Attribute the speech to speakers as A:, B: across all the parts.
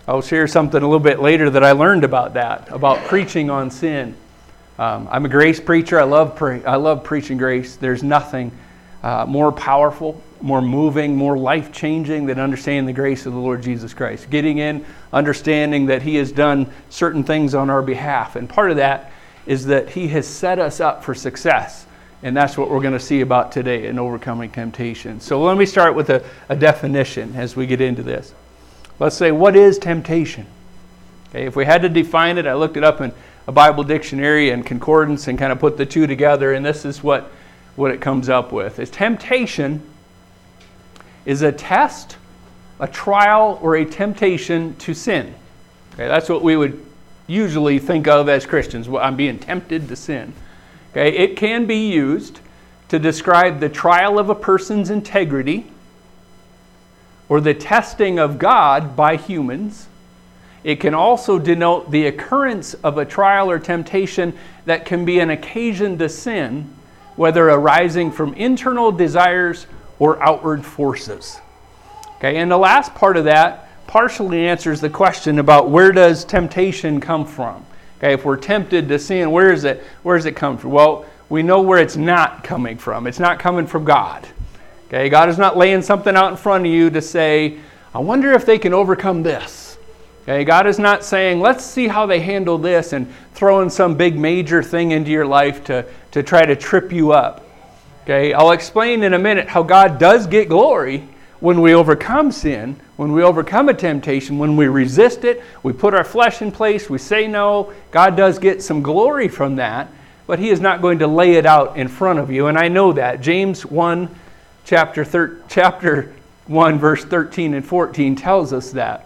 A: I'll share something a little bit later that I learned about that, about preaching on sin. I'm a grace preacher. I love preaching grace. There's nothing more powerful, more moving, more life-changing than understanding the grace of the Lord Jesus Christ. Getting in, understanding that He has done certain things on our behalf. And part of that is that He has set us up for success. And that's what we're going to see about today in overcoming temptation. So let me start with a definition as we get into this. Let's say, what is temptation? Okay, if we had to define it, I looked it up in a Bible dictionary and concordance and kind of put the two together, and this is what it comes up with. Is temptation is a test, a trial, or a temptation to sin. Okay, that's what we would usually think of as Christians. Well, I'm being tempted to sin. Okay, it can be used to describe the trial of a person's integrity or the testing of God by humans. It can also denote the occurrence of a trial or temptation that can be an occasion to sin, whether arising from internal desires or outward forces. Okay, and the last part of that partially answers the question about where does temptation come from? Okay, if we're tempted to sin, where does it come from? Well, we know where it's not coming from. It's not coming from God. Okay, God is not laying something out in front of you to say, I wonder if they can overcome this. Okay, God is not saying, let's see how they handle this and throwing some big major thing into your life to try to trip you up. Okay, I'll explain in a minute how God does get glory when we overcome sin, when we overcome a temptation, when we resist it, we put our flesh in place, we say no. God does get some glory from that, but He is not going to lay it out in front of you, and I know that. James 1, chapter 1, verse 13 and 14 tells us that.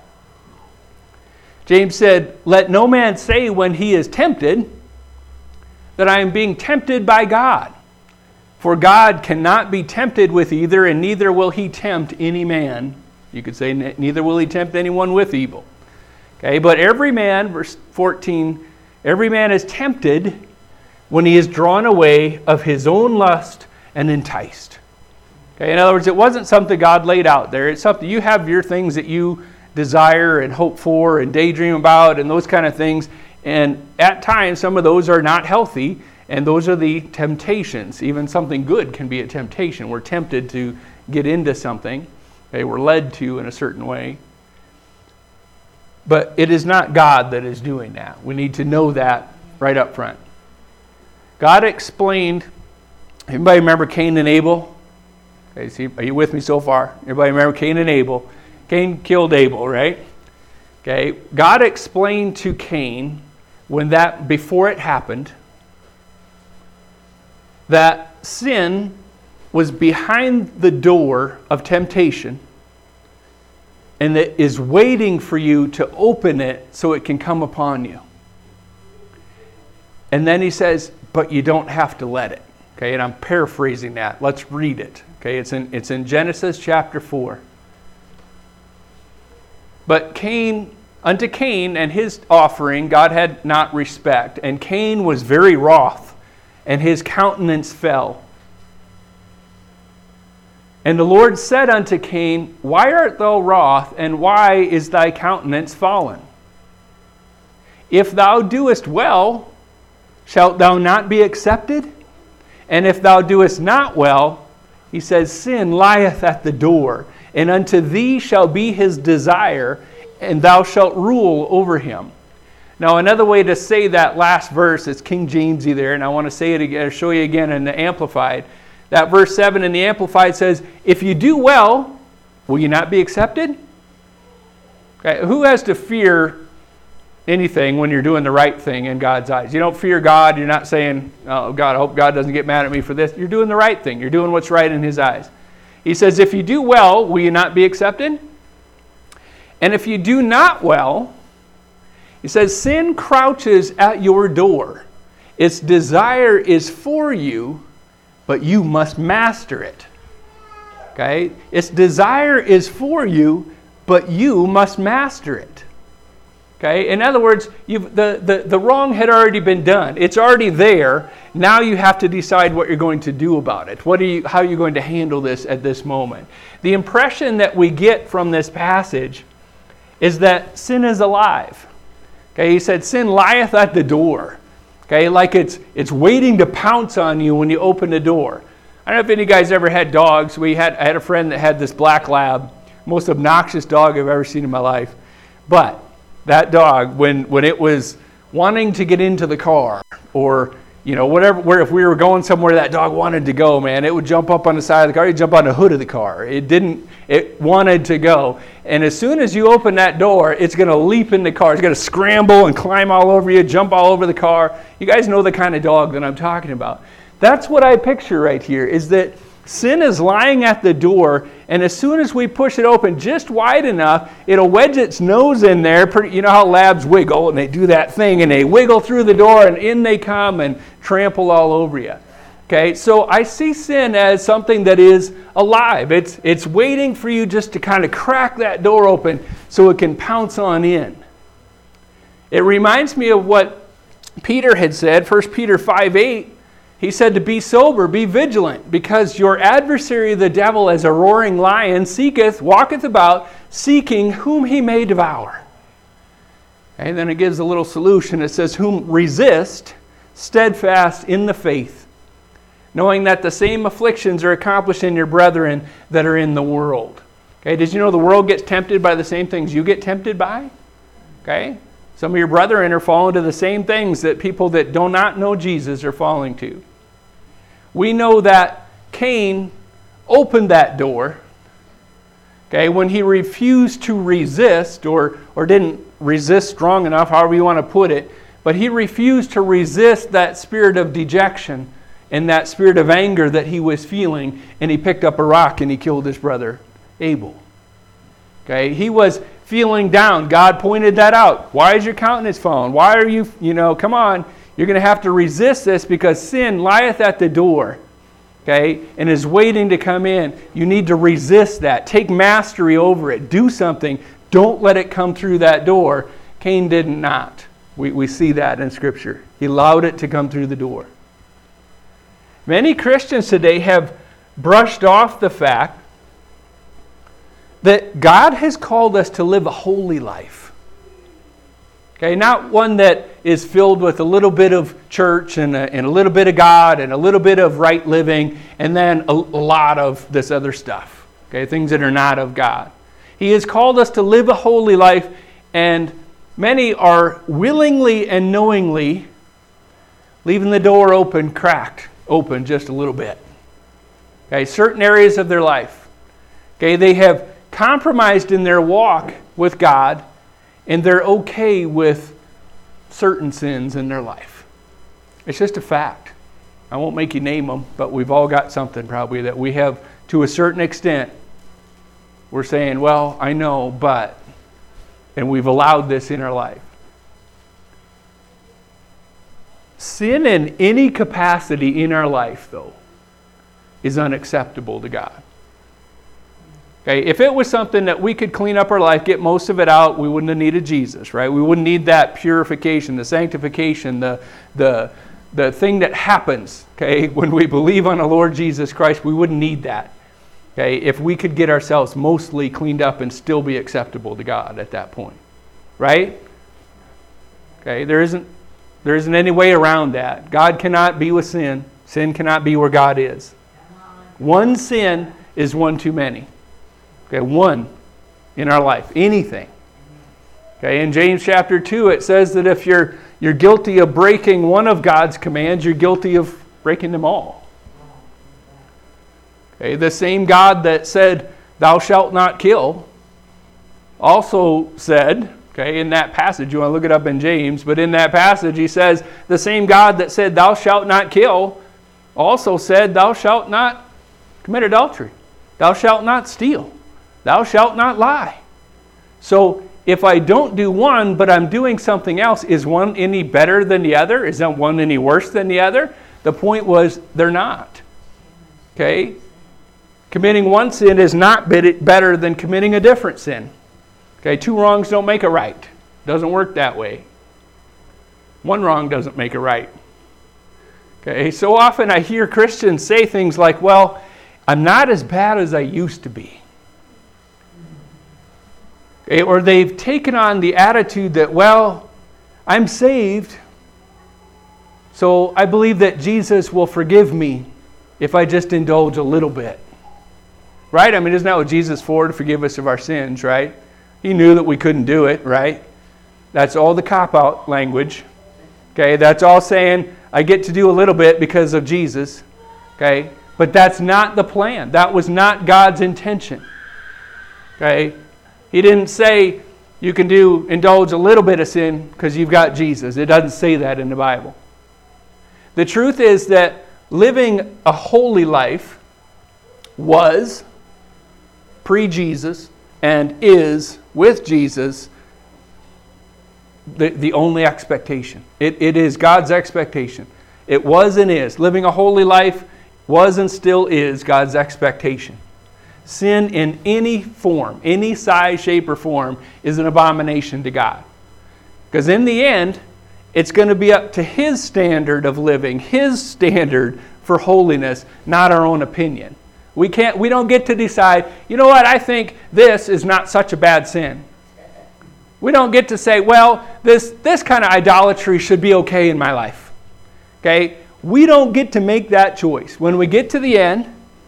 A: James said, let no man say when he is tempted that I am being tempted by God. For God cannot be tempted with either, and neither will He tempt any man. You could say, neither will He tempt anyone with evil. Okay, but every man, verse 14, every man is tempted when he is drawn away of his own lust and enticed. Okay, in other words, it wasn't something God laid out there. It's something, you have your things that you desire and hope for and daydream about and those kind of things. And at times, some of those are not healthy. And those are the temptations. Even something good can be a temptation. We're tempted to get into something. Okay, we're led to in a certain way. But it is not God that is doing that. We need to know that right up front. God explained, everybody remember Cain and Abel? Okay, see, are you with me so far? Everybody remember Cain and Abel? Cain killed Abel, right? Okay, God explained to Cain before it happened, that sin was behind the door of temptation and that is waiting for you to open it so it can come upon you. And then He says, but you don't have to let it. Okay, and I'm paraphrasing that. Let's read it. Okay, it's in Genesis chapter 4. But unto Cain and his offering God had not respect, and Cain was very wroth, and his countenance fell. And the Lord said unto Cain, why art thou wroth, and why is thy countenance fallen? If thou doest well, shalt thou not be accepted? And if thou doest not well, He says, sin lieth at the door, and unto thee shall be his desire, and thou shalt rule over him. Now, another way to say that last verse is King Jamesy there, and I want to say it again, show you again in the Amplified. That verse 7 in the Amplified says, if you do well, will you not be accepted? Okay, who has to fear anything when you're doing the right thing in God's eyes? You don't fear God. You're not saying, oh, God, I hope God doesn't get mad at me for this. You're doing the right thing. You're doing what's right in His eyes. He says, if you do well, will you not be accepted? And if you do not well, He says, sin crouches at your door. Its desire is for you, but you must master it. Okay? Its desire is for you, but you must master it. Okay? In other words, the wrong had already been done. It's already there. Now you have to decide what you're going to do about it. How are you going to handle this at this moment? The impression that we get from this passage is that sin is alive. Okay, he said, sin lieth at the door. Okay, like it's waiting to pounce on you when you open the door. I don't know if any of you guys ever had dogs. I had a friend that had this black lab, most obnoxious dog I've ever seen in my life. But that dog, when it was wanting to get into the car, or whatever, if we were going somewhere that dog wanted to go, man, it would jump up on the side of the car, it'd jump on the hood of the car. It wanted to go. And as soon as you open that door, it's going to leap in the car. It's going to scramble and climb all over you, jump all over the car. You guys know the kind of dog that I'm talking about. That's what I picture right here, is that sin is lying at the door, and as soon as we push it open just wide enough, it'll wedge its nose in there. You know how labs wiggle, and they do that thing, and they wiggle through the door, and in they come and trample all over you. Okay, so I see sin as something that is alive. It's waiting for you just to kind of crack that door open so it can pounce on in. It reminds me of what Peter had said, 1 Peter 5:8. He said to be sober, be vigilant, because your adversary the devil, as a roaring lion, walketh about, seeking whom he may devour. And then it gives a little solution. It says, whom resist, steadfast in the faith, knowing that the same afflictions are accomplished in your brethren that are in the world. Okay, did you know the world gets tempted by the same things you get tempted by? Okay, some of your brethren are falling to the same things that people that do not know Jesus are falling to. We know that Cain opened that door, okay, when he refused to resist, or didn't resist strong enough, however you want to put it, but he refused to resist that spirit of dejection and that spirit of anger that he was feeling, and he picked up a rock and he killed his brother Abel. Okay, he was feeling down. God pointed that out. Why is your countenance fallen? Why are you, come on. You're going to have to resist this because sin lieth at the door, okay, and is waiting to come in. You need to resist that. Take mastery over it. Do something. Don't let it come through that door. Cain did not. We see that in Scripture. He allowed it to come through the door. Many Christians today have brushed off the fact that God has called us to live a holy life. Okay, not one that is filled with a little bit of church and a little bit of God and a little bit of right living and then a lot of this other stuff. Okay, things that are not of God. He has called us to live a holy life, and many are willingly and knowingly leaving the door cracked open just a little bit. Okay, certain areas of their life. Okay, they have compromised in their walk with God, and they're okay with certain sins in their life. It's just a fact. I won't make you name them, but we've all got something probably that we have, to a certain extent, we're saying, well, I know, but, and we've allowed this in our life. Sin in any capacity in our life, though, is unacceptable to God. Okay, if it was something that we could clean up our life, get most of it out, we wouldn't have needed Jesus, right? We wouldn't need that purification, the sanctification, the thing that happens, okay, when we believe on the Lord Jesus Christ. We wouldn't need that, okay, if we could get ourselves mostly cleaned up and still be acceptable to God at that point, right? Okay, there isn't any way around that. God cannot be with sin. Sin cannot be where God is. One sin is one too many. Okay, one in our life, anything. Okay, in James chapter 2, it says that if you're guilty of breaking one of God's commands, you're guilty of breaking them all. Okay, the same God that said, "Thou shalt not kill," also said, okay, in that passage, you want to look it up in James, but in that passage he says, the same God that said, "Thou shalt not kill," also said, "Thou shalt not commit adultery. Thou shalt not steal. Thou shalt not lie." So if I don't do one, but I'm doing something else, is one any better than the other? Is that one any worse than the other? The point was, they're not. Okay? Committing one sin is not better than committing a different sin. Okay? Two wrongs don't make a right. Doesn't work that way. One wrong doesn't make a right. Okay? So often I hear Christians say things like, well, I'm not as bad as I used to be. Okay? Or they've taken on the attitude that, well, I'm saved, so I believe that Jesus will forgive me if I just indulge a little bit. Right? I mean, isn't that what Jesus for, to forgive us of our sins, right? He knew that we couldn't do it, right? That's all the cop-out language. Okay? That's all saying, I get to do a little bit because of Jesus. Okay? But that's not the plan. That was not God's intention. Okay? He didn't say you can indulge a little bit of sin because you've got Jesus. It doesn't say that in the Bible. The truth is that living a holy life was pre-Jesus and is with Jesus the only expectation. It is God's expectation. It was and is. Living a holy life was and still is God's expectation. Sin in any form, any size, shape, or form is an abomination to God. Because in the end, it's going to be up to His standard of living, His standard for holiness, not our own opinion. We don't get to decide, you know what, I think this is not such a bad sin. We don't get to say, well, this kind of idolatry should be okay in my life. Okay? We don't get to make that choice. When we get to the end,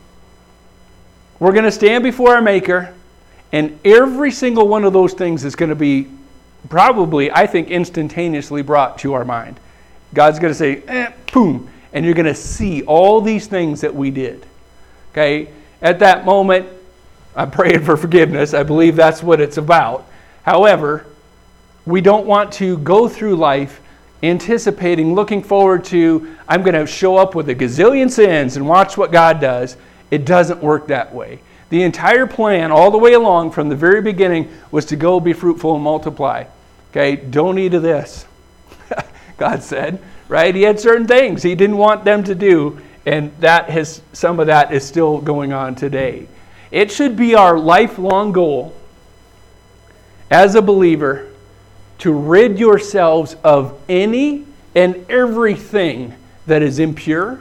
A: we're going to stand before our Maker, and every single one of those things is going to be probably, I think, instantaneously brought to our mind. God's going to say, boom, and you're going to see all these things that we did. Okay? At that moment, I'm praying for forgiveness. I believe that's what it's about. However, we don't want to go through life anticipating, looking forward to, I'm going to show up with a gazillion sins and watch what God does. It doesn't work that way. The entire plan, all the way along from the very beginning, was to go be fruitful and multiply. Okay, don't eat of this, God said. Right? He had certain things He didn't want them to do, and some of that is still going on today. It should be our lifelong goal as a believer to rid yourselves of any and everything that is impure,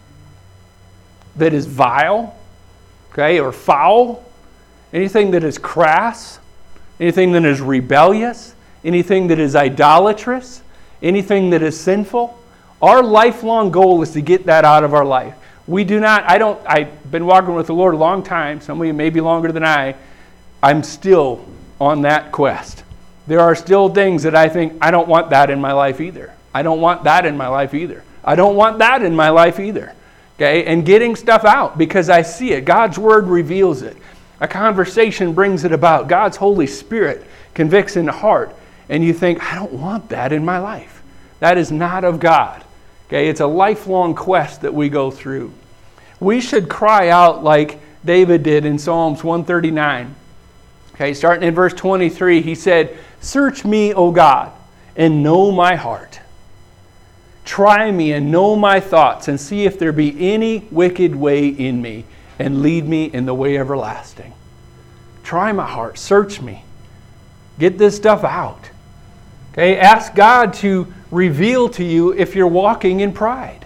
A: that is vile, okay, or foul, anything that is crass, anything that is rebellious, anything that is idolatrous, anything that is sinful. Our lifelong goal is to get that out of our life. I've been walking with the Lord a long time, some of you maybe longer than I'm still on that quest. There are still things that I think, I don't want that in my life either. I don't want that in my life either. I don't want that in my life either. Okay? And getting stuff out because I see it. God's Word reveals it. A conversation brings it about. God's Holy Spirit convicts in the heart. And you think, I don't want that in my life. That is not of God. Okay? It's a lifelong quest that we go through. We should cry out like David did in Psalms 139. Okay, starting in verse 23, he said, "Search me, O God, and know my heart. Try me and know my thoughts, and see if there be any wicked way in me, and lead me in the way everlasting." Try my heart. Search me. Get this stuff out. Okay, ask God to reveal to you if you're walking in pride.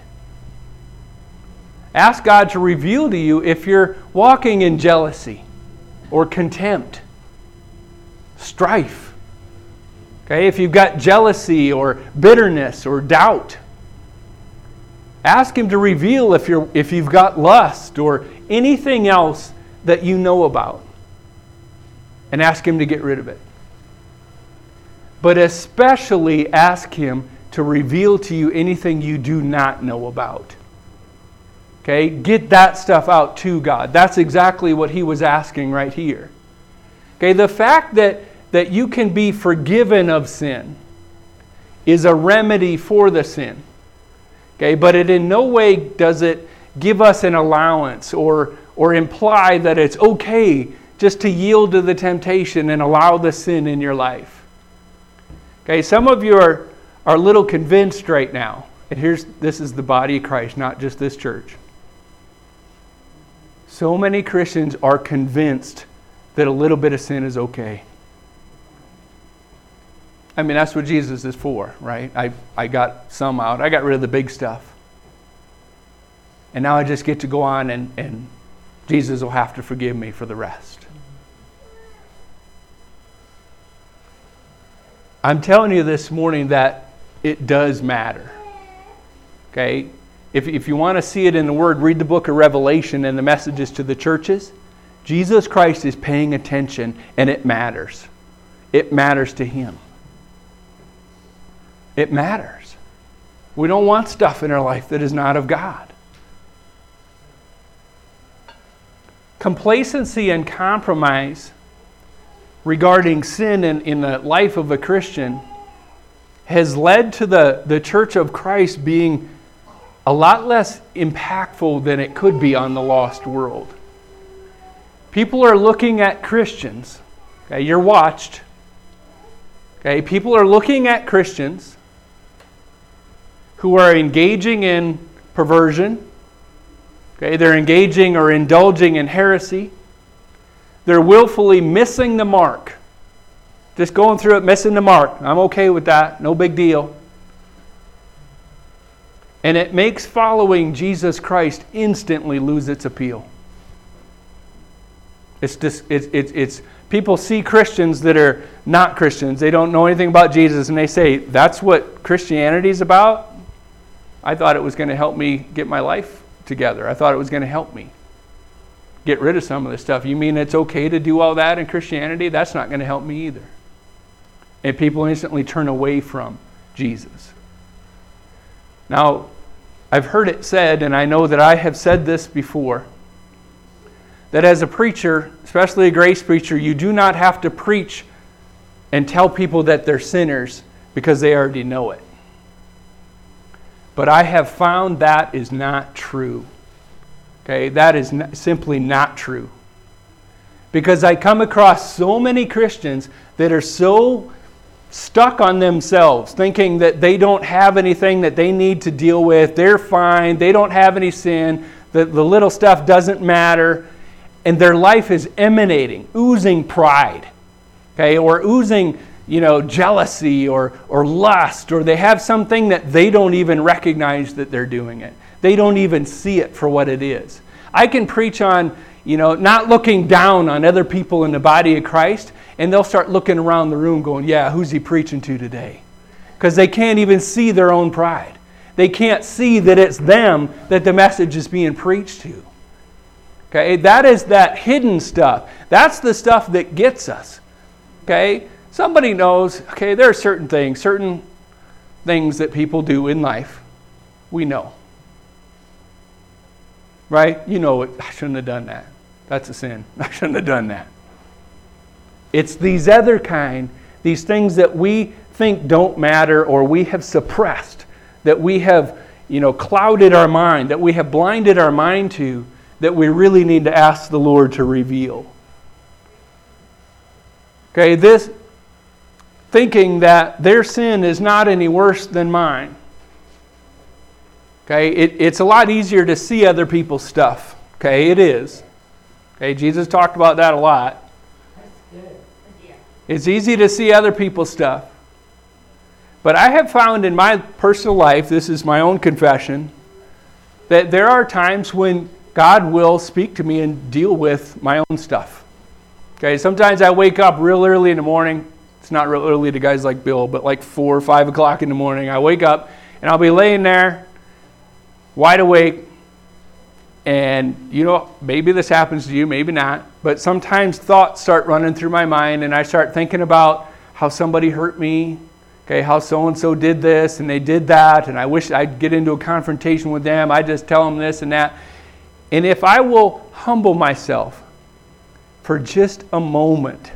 A: Ask God to reveal to you if you're walking in jealousy or contempt, strife. Okay, if you've got jealousy or bitterness or doubt. Ask Him to reveal if you've got lust or anything else that you know about. And ask Him to get rid of it. But especially ask Him to reveal to you anything you do not know about. Okay, get that stuff out to God. That's exactly what He was asking right here. Okay, the fact that you can be forgiven of sin is a remedy for the sin. Okay, but it in no way does it give us an allowance or imply that it's okay just to yield to the temptation and allow the sin in your life. Okay, some of you are a little convinced right now. And this is the body of Christ, not just this church. So many Christians are convinced that a little bit of sin is okay. I mean, that's what Jesus is for, right? I got some out. I got rid of the big stuff. And now I just get to go on and Jesus will have to forgive me for the rest. I'm telling you this morning that it does matter. Okay? If you want to see it in the Word, read the book of Revelation and the messages to the churches. Jesus Christ is paying attention, and it matters. It matters to Him. It matters. We don't want stuff in our life that is not of God. Complacency and compromise regarding sin in the life of a Christian has led to the Church of Christ being a lot less impactful than it could be on the lost world. People are looking at Christians. Okay, you're watched. Okay, people are looking at Christians who are engaging in perversion. Okay, they're engaging or indulging in heresy. They're willfully missing the mark. Just going through it, missing the mark. I'm okay with that. No big deal. And it makes following Jesus Christ instantly lose its appeal. It's people see Christians that are not Christians. They don't know anything about Jesus, and they say, that's what Christianity is about? I thought it was going to help me get my life together. I thought it was going to help me get rid of some of this stuff. You mean it's okay to do all that in Christianity? That's not going to help me either. And people instantly turn away from Jesus. Now, I've heard it said, and I know that I have said this before, that as a preacher, especially a grace preacher, you do not have to preach and tell people that they're sinners because they already know it. But I have found that is not true. Okay, that is simply not true. Because I come across so many Christians that are so stuck on themselves, thinking that they don't have anything that they need to deal with. They're fine. They don't have any sin. The little stuff doesn't matter. And their life is emanating, oozing pride. Okay, or oozing, jealousy or lust, or they have something that they don't even recognize that they're doing it. They don't even see it for what it is. I can preach on, not looking down on other people in the body of Christ, and they'll start looking around the room going, yeah, who's he preaching to today? Because they can't even see their own pride. They can't see that it's them that the message is being preached to. Okay, that is that hidden stuff. That's the stuff that gets us. Okay, somebody knows, okay, there are certain things that people do in life. We know. Right? I shouldn't have done that. That's a sin. I shouldn't have done that. It's these other these things that we think don't matter or we have suppressed, that we have, clouded our mind, that we have blinded our mind to, that we really need to ask the Lord to reveal. Okay, this thinking that their sin is not any worse than mine. Okay, it's a lot easier to see other people's stuff. Okay, it is. Okay, Jesus talked about that a lot. It's easy to see other people's stuff. But I have found in my personal life, this is my own confession, that there are times when God will speak to me and deal with my own stuff. Okay, sometimes I wake up real early in the morning. It's not real early to guys like Bill, but like 4 or 5 o'clock in the morning. I wake up and I'll be laying there, wide awake, and maybe this happens to you, maybe not, but sometimes thoughts start running through my mind and I start thinking about how somebody hurt me, okay, how so-and-so did this and they did that, and I wish I'd get into a confrontation with them. I just tell them this and that. And if I will humble myself for just a moment,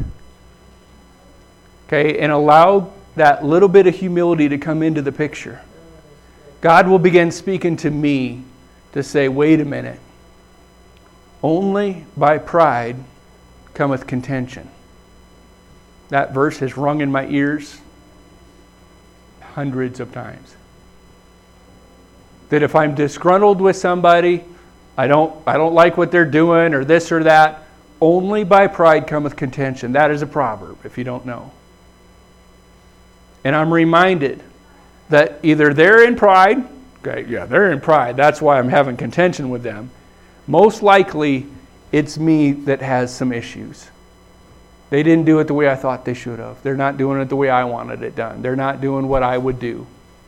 A: okay, and allow that little bit of humility to come into the picture, God will begin speaking to me to say, wait a minute. Only by pride cometh contention. That verse has rung in my ears hundreds of times. That if I'm disgruntled with somebody, I don't like what they're doing or this or that, only by pride cometh contention. That is a proverb, if you don't know. And I'm reminded that either they're in pride, okay, yeah, they're in pride, that's why I'm having contention with them. Most likely, it's me that has some issues. They didn't do it the way I thought they should have. They're not doing it the way I wanted it done. They're not doing what I would do.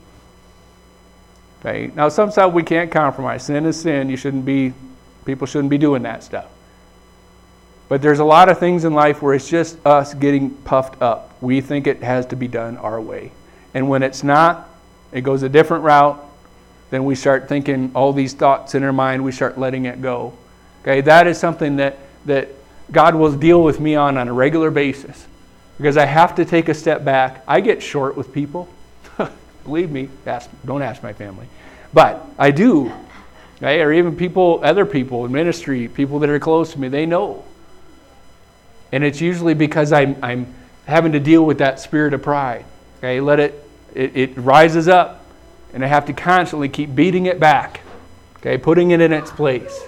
A: Okay? Now, sometimes we can't compromise. Sin is sin. People shouldn't be doing that stuff. But there's a lot of things in life where it's just us getting puffed up. We think it has to be done our way. And when it's not, it goes a different route, then we start thinking all these thoughts in our mind, we start letting it go. Okay, that is something that God will deal with me on a regular basis. Because I have to take a step back. I get short with people. Believe me, don't ask my family. But I do. Okay? Or even other people in ministry, people that are close to me, they know. And it's usually because I'm having to deal with that spirit of pride. Okay, it rises up, and I have to constantly keep beating it back. Okay, putting it in its place.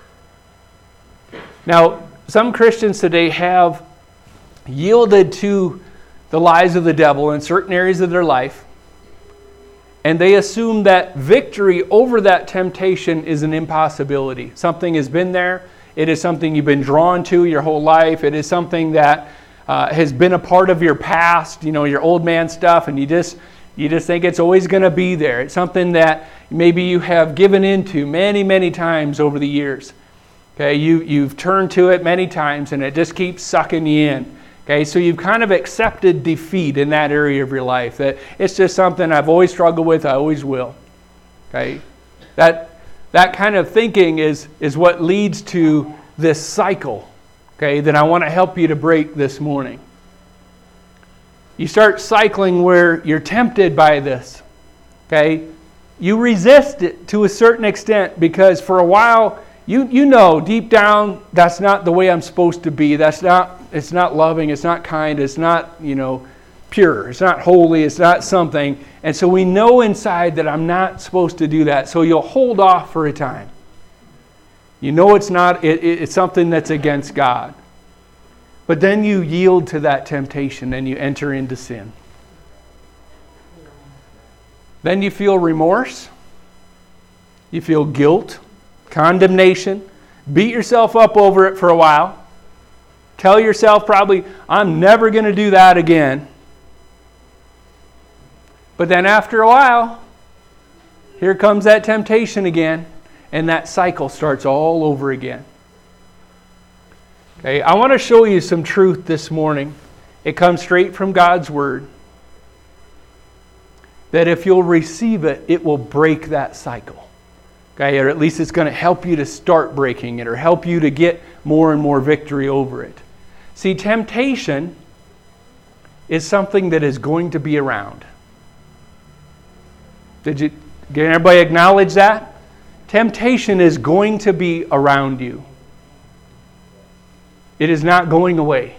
A: Now, some Christians today have yielded to the lies of the devil in certain areas of their life, and they assume that victory over that temptation is an impossibility. Something has been there. It is something you've been drawn to your whole life. It is something that has been a part of your past, your old man stuff, and you just think it's always going to be there. It's something that maybe you have given into many, many times over the years. Okay, you've turned to it many times, and it just keeps sucking you in. Okay, so you've kind of accepted defeat in that area of your life. That it's just something I've always struggled with, I always will. Okay, that kind of thinking is what leads to this cycle, okay, that I want to help you to break this morning. You start cycling where you're tempted by this, okay? You resist it to a certain extent because for a while, you know deep down that's not the way I'm supposed to be. It's not loving, it's not kind, it's not, pure, it's not holy, it's not something. And so we know inside that I'm not supposed to do that. So you'll hold off for a time. You know it's something that's against God. But then you yield to that temptation and you enter into sin. Then you feel remorse. You feel guilt, condemnation. Beat yourself up over it for a while. Tell yourself probably, I'm never going to do that again. But then after a while, here comes that temptation again, and that cycle starts all over again. Okay, I want to show you some truth this morning. It comes straight from God's Word. That if you'll receive it, it will break that cycle. Okay, or at least it's going to help you to start breaking it or help you to get more and more victory over it. See, temptation is something that is going to be around. Can everybody acknowledge that? Temptation is going to be around you. It is not going away.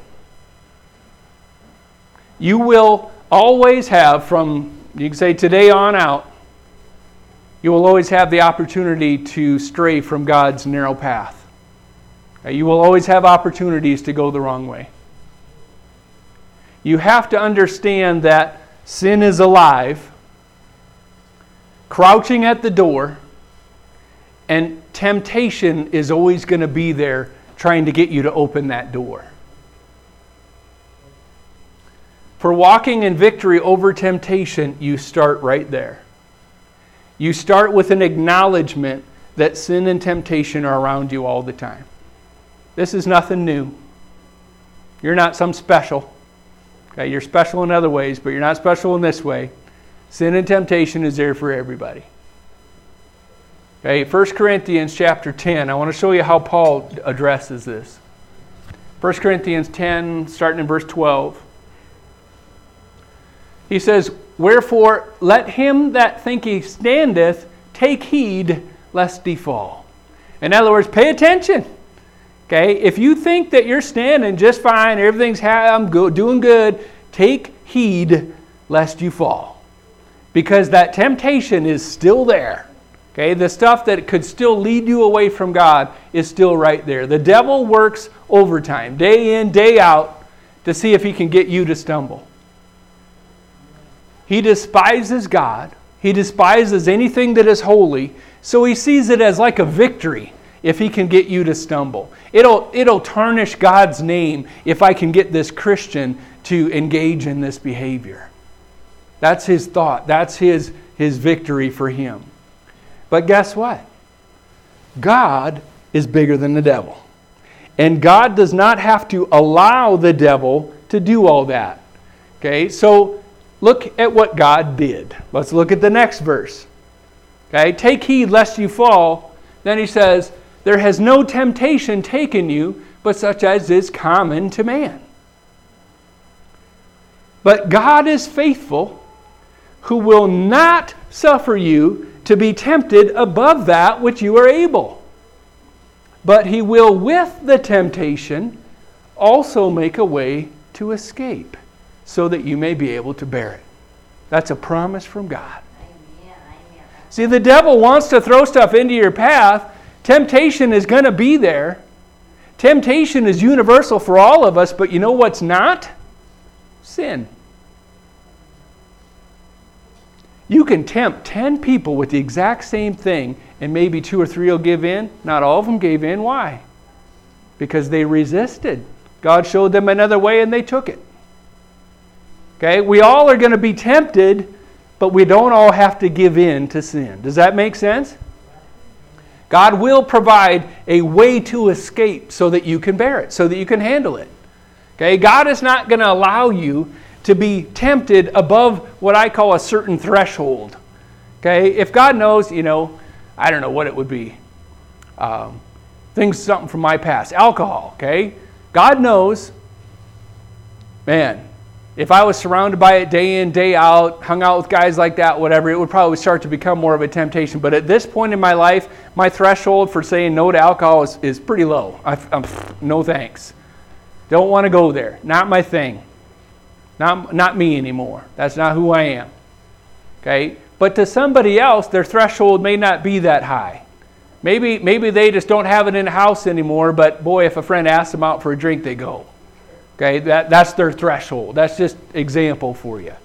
A: You will always have, from, you can say today on out, you will always have the opportunity to stray from God's narrow path. You will always have opportunities to go the wrong way. You have to understand that sin is alive, crouching at the door, and temptation is always going to be there trying to get you to open that door. For walking in victory over temptation, you start right there. You start with an acknowledgement that sin and temptation are around you all the time. This is nothing new. You're not some special. Okay, you're special in other ways, but you're not special in this way. Sin and temptation is there for everybody. Okay, 1 Corinthians chapter 10. I want to show you how Paul addresses this. 1 Corinthians 10, starting in verse 12. He says, "Wherefore let him that think he standeth take heed lest he fall." In other words, pay attention. Okay, if you think that you're standing just fine, everything's doing good, take heed lest you fall. Because that temptation is still there. Okay, the stuff that could still lead you away from God is still right there. The devil works overtime, day in, day out, to see if he can get you to stumble. He despises God. He despises anything that is holy. So he sees it as like a victory. if he can get you to stumble. It'll tarnish God's name if I can get this Christian to engage in this behavior. That's his thought. That's his victory for him. But guess what? God is bigger than the devil. And God does not have to allow the devil to do all that. Okay, so look at what God did. Let's look at the next verse. Okay, take heed lest you fall. Then he says, there has no temptation taken you, but such as is common to man. But God is faithful, who will not suffer you to be tempted above that which you are able. But he will with the temptation also make a way to escape, so that you may be able to bear it. That's a promise from God. Amen. See, the devil wants to throw stuff into your path. Temptation is going to be there. Temptation is universal for all of us, but you know what's not? Sin. You can tempt 10 people with the exact same thing, and maybe 2 or 3 will give in. Not all of them gave in. Why? Because they resisted. God showed them another way and they took it. Okay, we all are going to be tempted, but we don't all have to give in to sin. Does that make sense? God will provide a way to escape so that you can bear it, so that you can handle it. Okay, God is not going to allow you to be tempted above what I call a certain threshold. Okay, if God knows, I don't know what it would be. Something from my past. Alcohol, okay? God knows, man, if I was surrounded by it day in, day out, hung out with guys like that, whatever, it would probably start to become more of a temptation. But at this point in my life, my threshold for saying no to alcohol is pretty low. No thanks. Don't want to go there. Not my thing. Not me anymore. That's not who I am. Okay? But to somebody else, their threshold may not be that high. Maybe they just don't have it in the house anymore, but boy, if a friend asks them out for a drink, they go. Okay? That's their threshold. That's just example for you.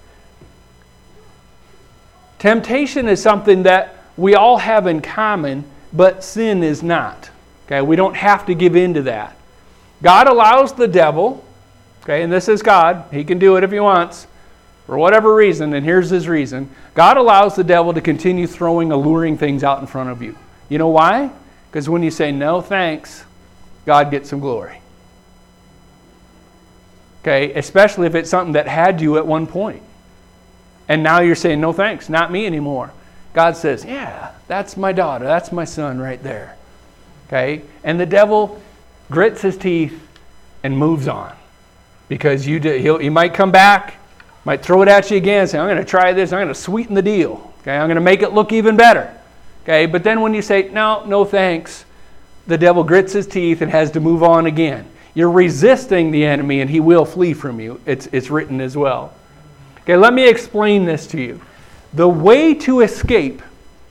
A: Temptation is something that we all have in common, but sin is not. Okay? We don't have to give in to that. God allows the devil, okay, and this is God. He can do it if he wants, for whatever reason, and here's his reason. God allows the devil to continue throwing alluring things out in front of you. You know why? Because when you say no thanks, God gets some glory. Okay, especially if it's something that had you at one point. And now you're saying, no thanks, not me anymore. God says, yeah, that's my daughter, that's my son right there. Okay, and the devil grits his teeth and moves on. Because he might come back, might throw it at you again and say, I'm going to try this, I'm going to sweeten the deal. Okay, I'm going to make it look even better. Okay, but then when you say, no thanks, the devil grits his teeth and has to move on again. You're resisting the enemy and he will flee from you. It's written as well. Okay, let me explain this to you. The way to escape,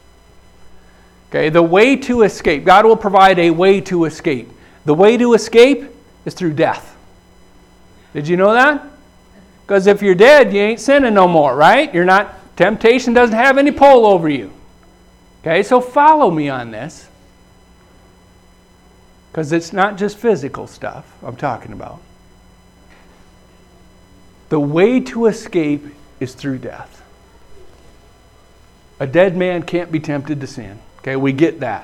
A: God will provide a way to escape. The way to escape is through death. Did you know that? Because if you're dead, you ain't sinning no more, right? Temptation doesn't have any pull over you. Okay, so follow me on this. Because it's not just physical stuff I'm talking about. The way to escape is through death. A dead man can't be tempted to sin. Okay, we get that.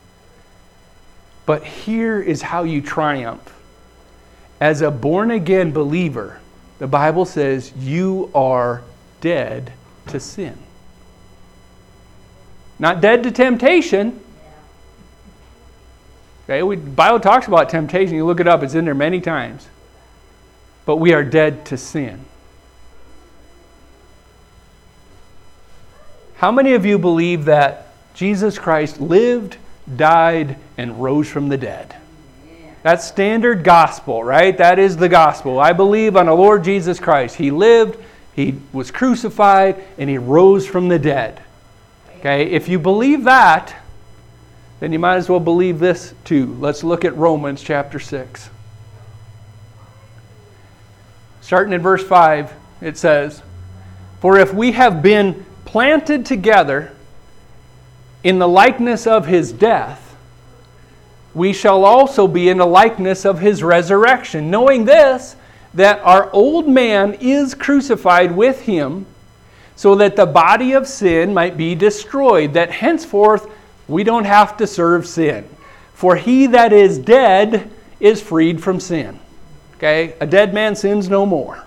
A: But here is how you triumph. As a born-again believer, the Bible says you are dead to sin. Not dead to temptation. Okay, the Bible talks about temptation. You look it up, it's in there many times. But we are dead to sin. How many of you believe that Jesus Christ lived, died, and rose from the dead? That's standard gospel, right? That is the gospel. I believe on the Lord Jesus Christ. He lived, He was crucified, and He rose from the dead. Okay, if you believe that, then you might as well believe this too. Let's look at Romans chapter 6. Starting in verse 5, it says, For if we have been planted together in the likeness of His death, we shall also be in the likeness of his resurrection, knowing this, that our old man is crucified with him, so that the body of sin might be destroyed, that henceforth we don't have to serve sin. For he that is dead is freed from sin. Okay? A dead man sins no more.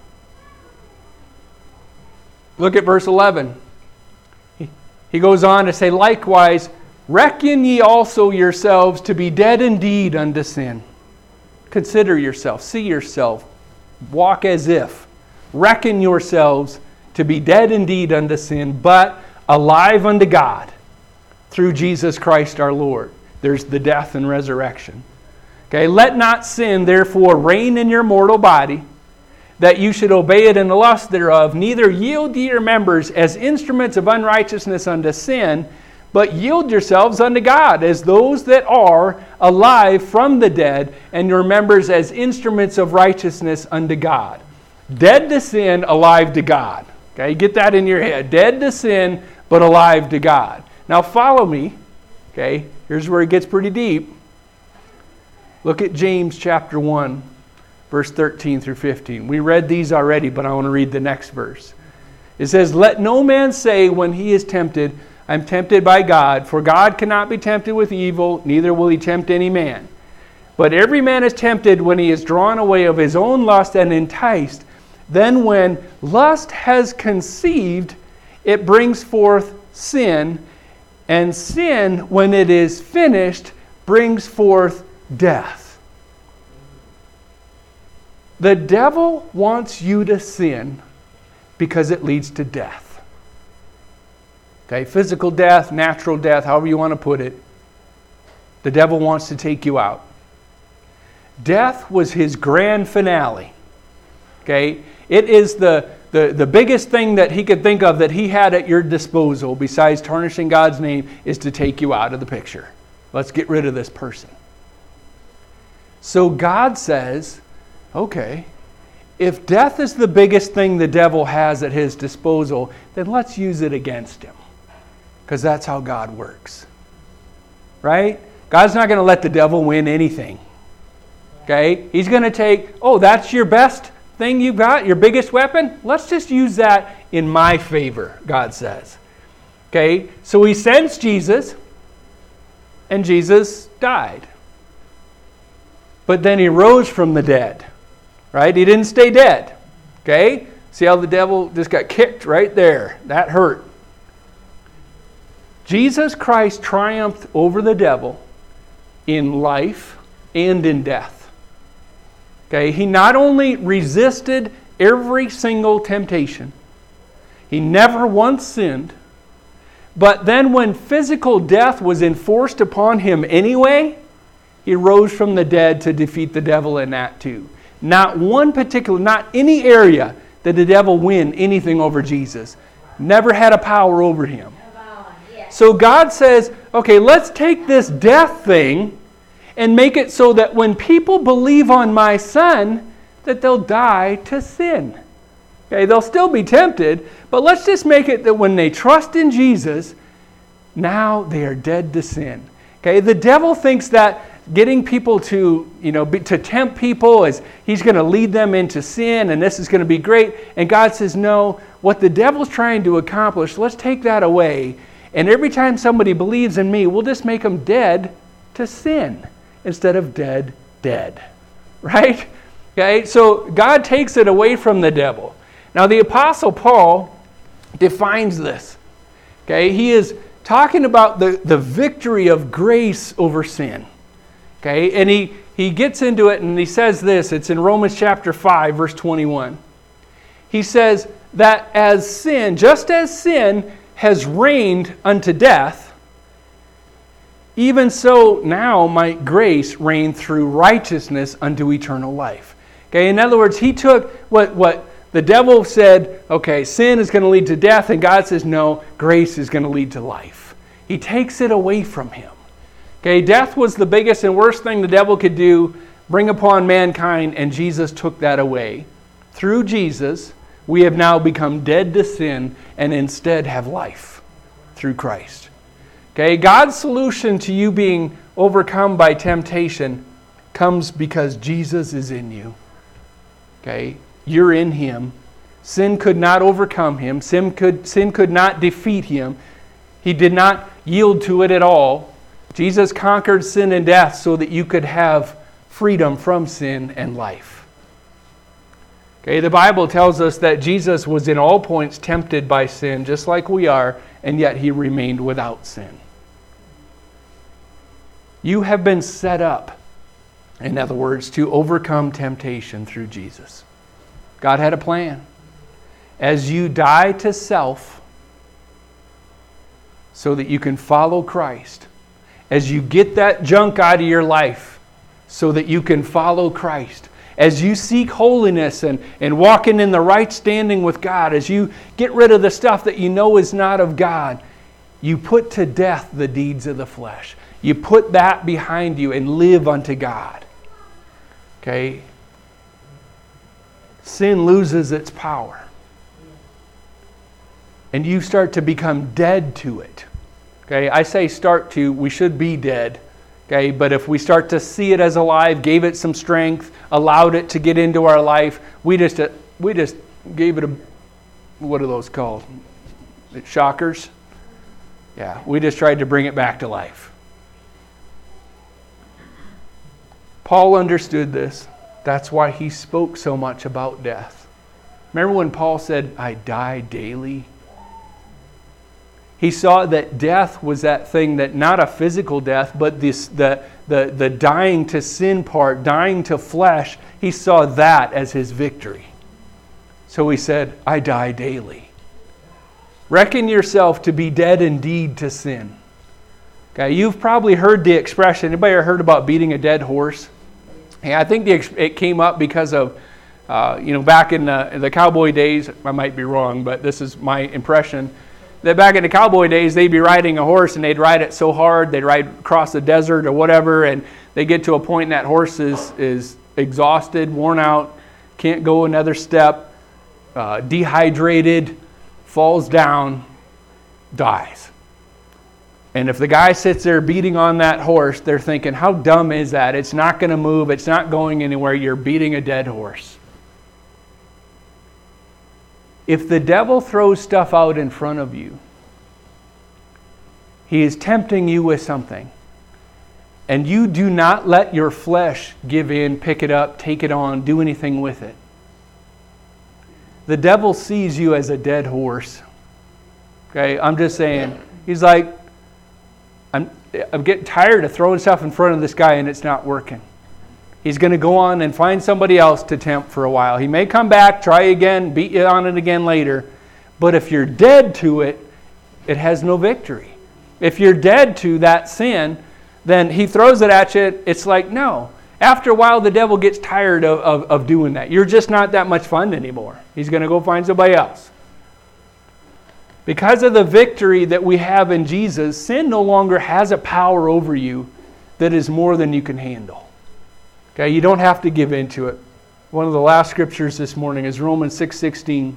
A: Look at verse 11. He goes on to say, likewise, reckon ye also yourselves to be dead indeed unto sin. Consider yourself, see yourself, walk as if. Reckon yourselves to be dead indeed unto sin, but alive unto God through Jesus Christ our Lord. There's the death and resurrection. Okay, let not sin therefore reign in your mortal body, that you should obey it in the lust thereof. Neither yield ye your members as instruments of unrighteousness unto sin, but yield yourselves unto God as those that are alive from the dead, and your members as instruments of righteousness unto God. Dead to sin, alive to God. Okay, get that in your head. Dead to sin, but alive to God. Now follow me. Okay, here's where it gets pretty deep. Look at James chapter 1. Verse 13 through 15. We read these already, but I want to read the next verse. It says, let no man say when he is tempted, I'm tempted by God, for God cannot be tempted with evil, neither will he tempt any man. But every man is tempted when he is drawn away of his own lust and enticed. Then when lust has conceived, it brings forth sin, and sin, when it is finished, brings forth death. The devil wants you to sin because it leads to death. Okay, physical death, natural death, however you want to put it. The devil wants to take you out. Death was his grand finale. Okay, it is the biggest thing that he could think of that he had at your disposal, besides tarnishing God's name, is to take you out of the picture. Let's get rid of this person. So God says, okay, if death is the biggest thing the devil has at his disposal, then let's use it against him. Because that's how God works. Right? God's not going to let the devil win anything. Okay? He's going to take, that's your best thing you've got, your biggest weapon? Let's just use that in my favor, God says. Okay? So he sends Jesus, and Jesus died. But then he rose from the dead. Right? He didn't stay dead. Okay? See how the devil just got kicked right there? That hurt. Jesus Christ triumphed over the devil in life and in death. Okay? He not only resisted every single temptation, he never once sinned, but then when physical death was enforced upon him anyway, he rose from the dead to defeat the devil in that too. Not any area did the devil win anything over Jesus. Never had a power over him. So God says, okay, let's take this death thing and make it so that when people believe on my Son, that they'll die to sin. Okay, they'll still be tempted, but let's just make it that when they trust in Jesus, now they are dead to sin. Okay, the devil thinks that getting people to tempt people is he's going to lead them into sin and this is going to be great. And God says, no, what the devil's trying to accomplish, let's take that away. And every time somebody believes in me, we'll just make them dead to sin instead of dead. Right? Okay, so God takes it away from the devil. Now the Apostle Paul defines this. Okay, he is talking about the victory of grace over sin. Okay, and he gets into it and he says this. It's in Romans chapter 5, verse 21. He says that just as sin has reigned unto death, even so now might grace reign through righteousness unto eternal life. Okay, in other words, he took what the devil said, okay, sin is going to lead to death, and God says, no, grace is going to lead to life. He takes it away from him. Okay, death was the biggest and worst thing the devil could do, bring upon mankind, and Jesus took that away. Through Jesus, we have now become dead to sin and instead have life through Christ. Okay, God's solution to you being overcome by temptation comes because Jesus is in you. Okay? You're in Him. Sin could not overcome Him. Sin could not defeat Him. He did not yield to it at all. Jesus conquered sin and death so that you could have freedom from sin and life. Okay, the Bible tells us that Jesus was in all points tempted by sin, just like we are, and yet He remained without sin. You have been set up, in other words, to overcome temptation through Jesus. God had a plan. As you die to self so that you can follow Christ, as you get that junk out of your life so that you can follow Christ, as you seek holiness and walking in the right standing with God, as you get rid of the stuff that you know is not of God, you put to death the deeds of the flesh. You put that behind you and live unto God. Okay? Sin loses its power. And you start to become dead to it. Okay? I say start to, we should be dead. Okay? But if we start to see it as alive, gave it some strength, allowed it to get into our life, we just gave it a, what are those called? Shockers? Yeah, we just tried to bring it back to life. Paul understood this. That's why he spoke so much about death. Remember when Paul said, I die daily? He saw that death was that thing that, not a physical death, but the dying to sin part, dying to flesh, he saw that as his victory. So he said, I die daily. Reckon yourself to be dead indeed to sin. Okay, you've probably heard the expression. Anybody ever heard about beating a dead horse? Yeah, I think it came up because of, back in the cowboy days, I might be wrong, but this is my impression, that back in the cowboy days, they'd be riding a horse and they'd ride it so hard, they'd ride across the desert or whatever, and they get to a point and that horse is exhausted, worn out, can't go another step, dehydrated, falls down, dies. And if the guy sits there beating on that horse, they're thinking, how dumb is that? It's not going to move. It's not going anywhere. You're beating a dead horse. If the devil throws stuff out in front of you, he is tempting you with something. And you do not let your flesh give in, pick it up, take it on, do anything with it. The devil sees you as a dead horse. Okay, I'm just saying. He's like, I'm getting tired of throwing stuff in front of this guy and it's not working. He's going to go on and find somebody else to tempt for a while. He may come back, try again, beat you on it again later. But if you're dead to it, it has no victory. If you're dead to that sin, then he throws it at you. It's like, no. After a while, the devil gets tired of doing that. You're just not that much fun anymore. He's going to go find somebody else. Because of the victory that we have in Jesus, sin no longer has a power over you that is more than you can handle. Okay, you don't have to give in to it. One of the last scriptures this morning is Romans 6:16.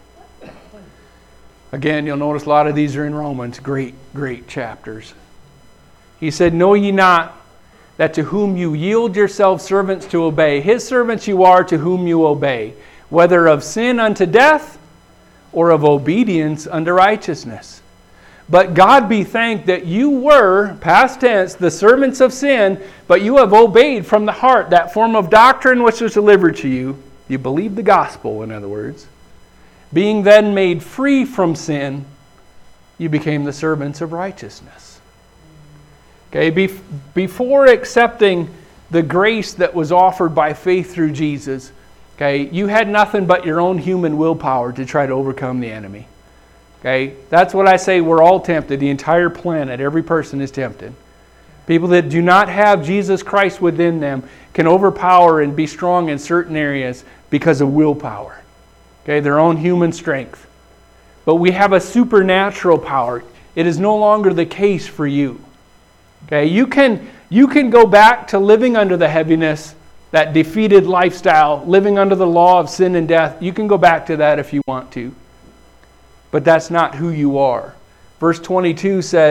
A: Again, you'll notice a lot of these are in Romans. Great, great chapters. He said, know ye not that to whom you yield yourselves servants to obey, his servants you are to whom you obey, whether of sin unto death, or of obedience unto righteousness. But God be thanked that you were, past tense, the servants of sin, but you have obeyed from the heart that form of doctrine which was delivered to you. You believed the gospel, in other words. Being then made free from sin, you became the servants of righteousness. Okay, before accepting the grace that was offered by faith through Jesus, okay, you had nothing but your own human willpower to try to overcome the enemy. Okay, that's what I say, we're all tempted. The entire planet, every person is tempted. People that do not have Jesus Christ within them can overpower and be strong in certain areas because of willpower. Okay, their own human strength. But we have a supernatural power. It is no longer the case for you. Okay, you can go back to living under the heaviness, that defeated lifestyle, living under the law of sin and death. You can go back to that if you want to. But that's not who you are. Verse 22 says,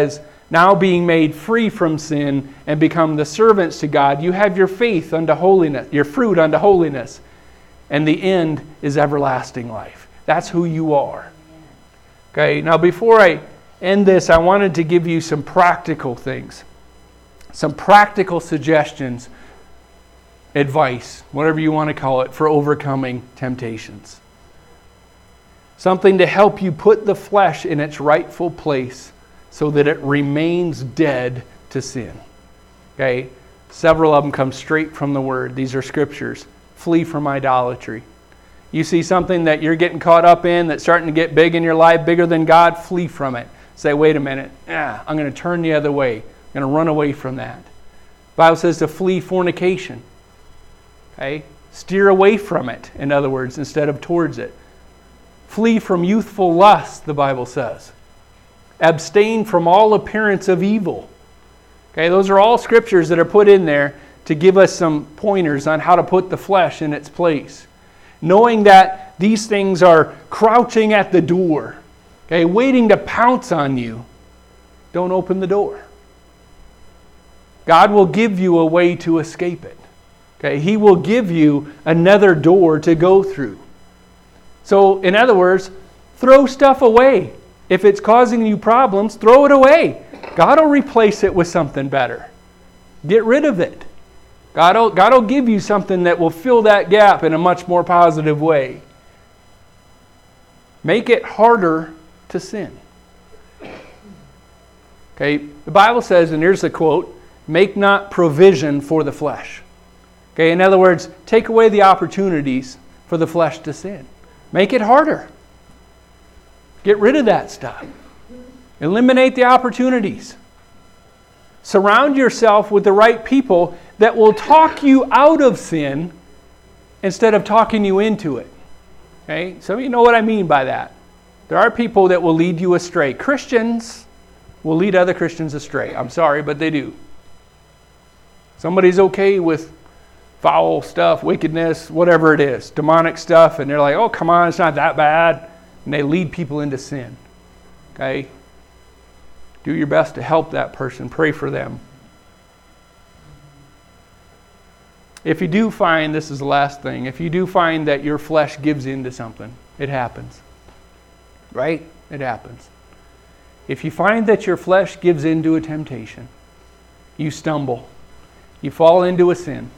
A: Now being made free from sin and become the servants to God, you have your faith unto holiness, your fruit unto holiness, and the end is everlasting life. That's who you are. Okay, now before I end this, I wanted to give you some practical things, some practical suggestions, advice, whatever you want to call it, for overcoming temptations. Something to help you put the flesh in its rightful place so that it remains dead to sin. Okay? Several of them come straight from the Word. These are scriptures. Flee from idolatry. You see something that you're getting caught up in that's starting to get big in your life, bigger than God, flee from it. Say, wait a minute. I'm going to turn the other way. I'm going to run away from that. The Bible says to flee fornication. Okay? Steer away from it, in other words, instead of towards it. Flee from youthful lust, the Bible says. Abstain from all appearance of evil. Okay, those are all scriptures that are put in there to give us some pointers on how to put the flesh in its place. Knowing that these things are crouching at the door, okay, waiting to pounce on you, don't open the door. God will give you a way to escape it. Okay, He will give you another door to go through. So, in other words, throw stuff away. If it's causing you problems, throw it away. God will replace it with something better. Get rid of it. God will give you something that will fill that gap in a much more positive way. Make it harder to sin. Okay, the Bible says, and here's the quote, make not provision for the flesh. Okay, in other words, take away the opportunities for the flesh to sin. Make it harder. Get rid of that stuff. Eliminate the opportunities. Surround yourself with the right people that will talk you out of sin instead of talking you into it. Okay? Some of you know what I mean by that. There are people that will lead you astray. Christians will lead other Christians astray. I'm sorry, but they do. Somebody's okay with foul stuff, wickedness, whatever it is, demonic stuff, and they're like, oh, come on, it's not that bad. And they lead people into sin. Okay? Do your best to help that person. Pray for them. If you do find, this is the last thing, if you do find that your flesh gives in to something, it happens. Right? It happens. If you find that your flesh gives into a temptation, you stumble, you fall into a sin,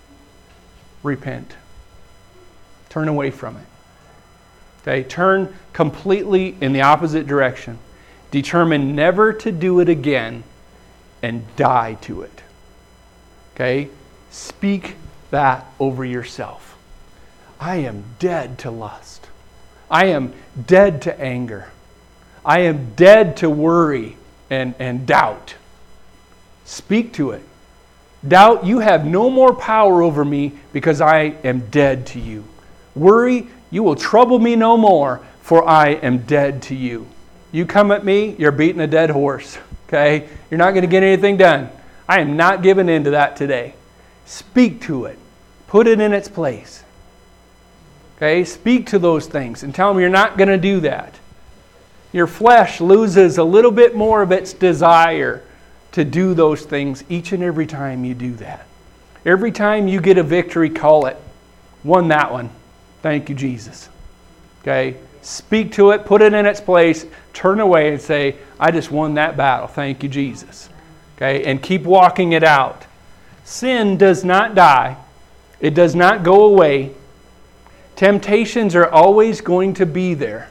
A: repent. Turn away from it. Okay? Turn completely in the opposite direction. Determine never to do it again and die to it. Okay? Speak that over yourself. I am dead to lust. I am dead to anger. I am dead to worry and doubt. Speak to it. Doubt, you have no more power over me because I am dead to you. Worry, you will trouble me no more, for I am dead to you. You come at me, you're beating a dead horse. Okay? You're not going to get anything done. I am not giving in to that today. Speak to it. Put it in its place. Okay? Speak to those things and tell them you're not going to do that. Your flesh loses a little bit more of its desire to do those things each and every time you do that. Every time you get a victory, call it. Won that one. Thank you, Jesus. Okay? Speak to it, put it in its place, turn away and say, I just won that battle. Thank you, Jesus. Okay? And keep walking it out. Sin does not die. It does not go away. Temptations are always going to be there.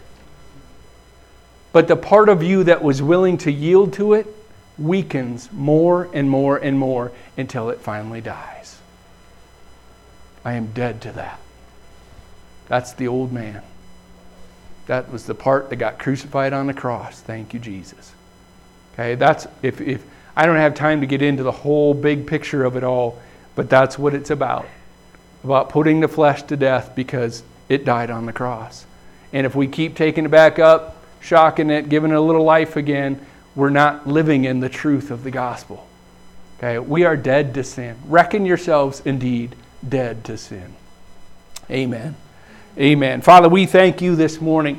A: But the part of you that was willing to yield to it weakens more and more and more until it finally dies. I am dead to that. That's the old man. That was the part that got crucified on the cross. Thank you, Jesus. Okay, that's if I don't have time to get into the whole big picture of it all, but that's what it's about. About putting the flesh to death because it died on the cross. And if we keep taking it back up, shocking it, giving it a little life again, we're not living in the truth of the gospel. Okay, we are dead to sin. Reckon yourselves indeed dead to sin. Amen. Amen. Father, we thank you this morning.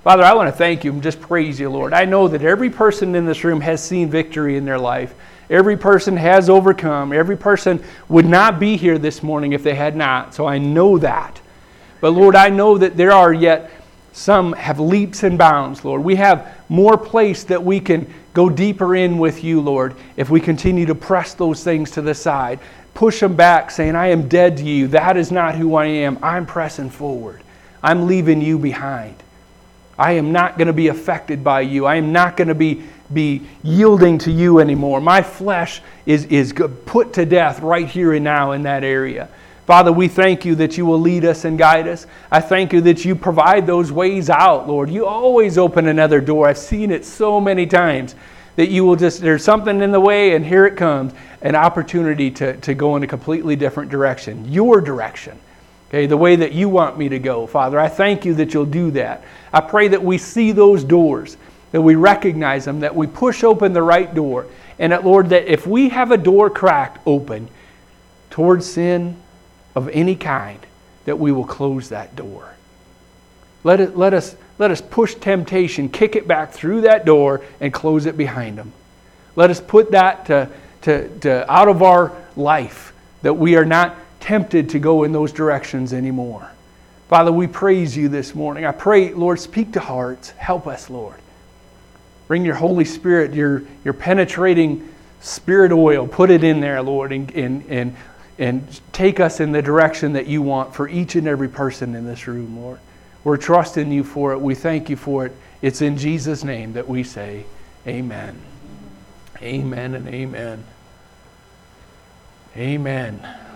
A: Father, I want to thank you and just praise you, Lord. I know that every person in this room has seen victory in their life. Every person has overcome. Every person would not be here this morning if they had not. So I know that. But Lord, I know that there are yet some have leaps and bounds, Lord. We have more place that we can go deeper in with you, Lord, if we continue to press those things to the side. Push them back, saying, I am dead to you. That is not who I am. I'm pressing forward. I'm leaving you behind. I am not going to be affected by you. I am not going to be yielding to you anymore. My flesh is put to death right here and now in that area. Father, we thank you that you will lead us and guide us. I thank you that you provide those ways out, Lord. You always open another door. I've seen it so many times that you will just, there's something in the way and here it comes, an opportunity to go in a completely different direction, your direction. Okay, the way that you want me to go, Father. I thank you that you'll do that. I pray that we see those doors, that we recognize them, that we push open the right door. And that, Lord, that if we have a door cracked open towards sin of any kind, that we will close that door. Let us push temptation, kick it back through that door and close it behind them. Let us put that to out of our life, that we are not tempted to go in those directions anymore. Father, we praise you this morning. I pray, Lord, speak to hearts. Help us, Lord. Bring your Holy Spirit, your penetrating spirit oil. Put it in there, Lord, and take us in the direction that you want for each and every person in this room, Lord. We're trusting you for it. We thank you for it. It's in Jesus' name that we say amen. Amen and amen. Amen.